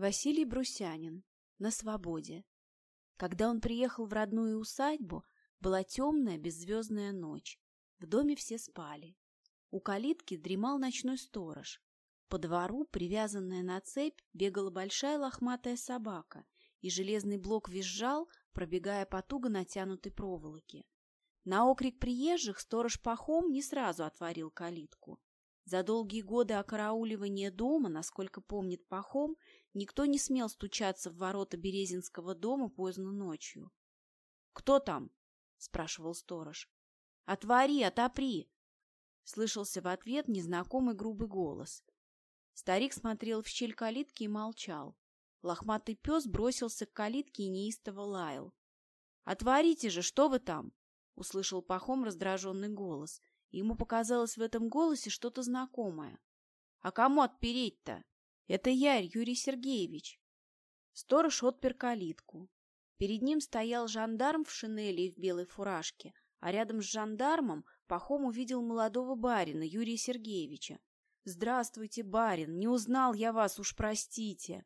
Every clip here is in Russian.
Василий Брусянин. На свободе. Когда он приехал в родную усадьбу, была темная беззвездная ночь. В доме все спали. У калитки дремал ночной сторож. По двору, привязанная на цепь, бегала большая лохматая собака, и железный блок визжал, пробегая по туго натянутой проволоке. На окрик приезжих сторож Пахом не сразу отворил калитку. За долгие годы окарауливания дома, насколько помнит Пахом, никто не смел стучаться в ворота Березинского дома поздно ночью. — Кто там? — спрашивал сторож. — Отвори, отопри! — слышался в ответ незнакомый грубый голос. Старик смотрел в щель калитки и молчал. Лохматый пес бросился к калитке и неистово лаял. — Отворите же, что вы там? — услышал Пахом раздраженный голос. Ему показалось в этом голосе что-то знакомое. — А кому отпереть-то? — Это я, Юрий Сергеевич. Сторож отпер калитку. Перед ним стоял жандарм в шинели и в белой фуражке, а рядом с жандармом Пахом увидел молодого барина Юрия Сергеевича. — Здравствуйте, барин, не узнал я вас, уж простите.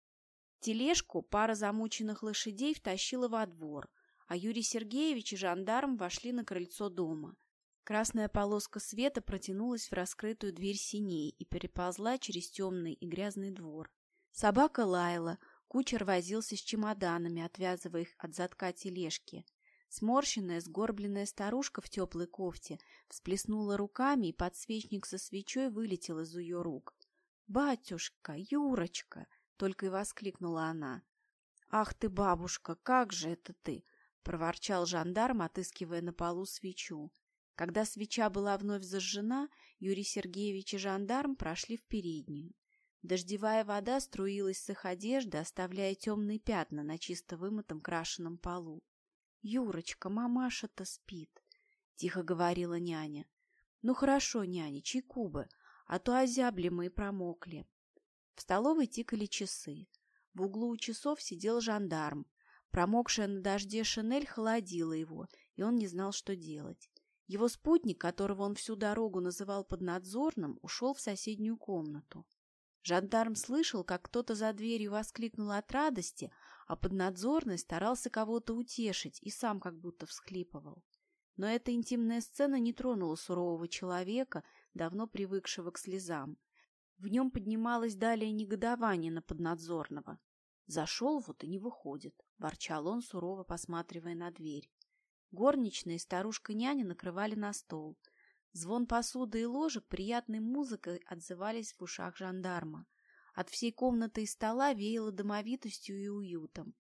Тележку пара замученных лошадей втащила во двор, а Юрий Сергеевич и жандарм вошли на крыльцо дома. Красная полоска света протянулась в раскрытую дверь сеней и переползла через темный и грязный двор. Собака лаяла, кучер возился с чемоданами, отвязывая их от задка тележки. Сморщенная, сгорбленная старушка в теплой кофте всплеснула руками, и подсвечник со свечой вылетел из ее рук. — Батюшка, Юрочка! — только и воскликнула она. — Ах ты, бабушка, как же это ты! — проворчал жандарм, отыскивая на полу свечу. Когда свеча была вновь зажжена, Юрий Сергеевич и жандарм прошли в переднюю. Дождевая вода струилась с их одежды, оставляя темные пятна на чисто вымытом крашеном полу. — Юрочка, мамаша-то спит, — тихо говорила няня. — Ну хорошо, няня, чайку бы, а то озябли мы и промокли. В столовой тикали часы. В углу у часов сидел жандарм. Промокшая на дожде шинель холодила его, и он не знал, что делать. Его спутник, которого он всю дорогу называл поднадзорным, ушел в соседнюю комнату. Жандарм слышал, как кто-то за дверью воскликнул от радости, а поднадзорный старался кого-то утешить и сам как будто всхлипывал. Но эта интимная сцена не тронула сурового человека, давно привыкшего к слезам. В нем поднималось далее негодование на поднадзорного. «Зашел, вот и не выходит», — ворчал он, сурово посматривая на дверь. Горничная и старушка-няня накрывали на стол. Звон посуды и ложек приятной музыкой отзывались в ушах жандарма. От всей комнаты и стола веяло домовитостью и уютом.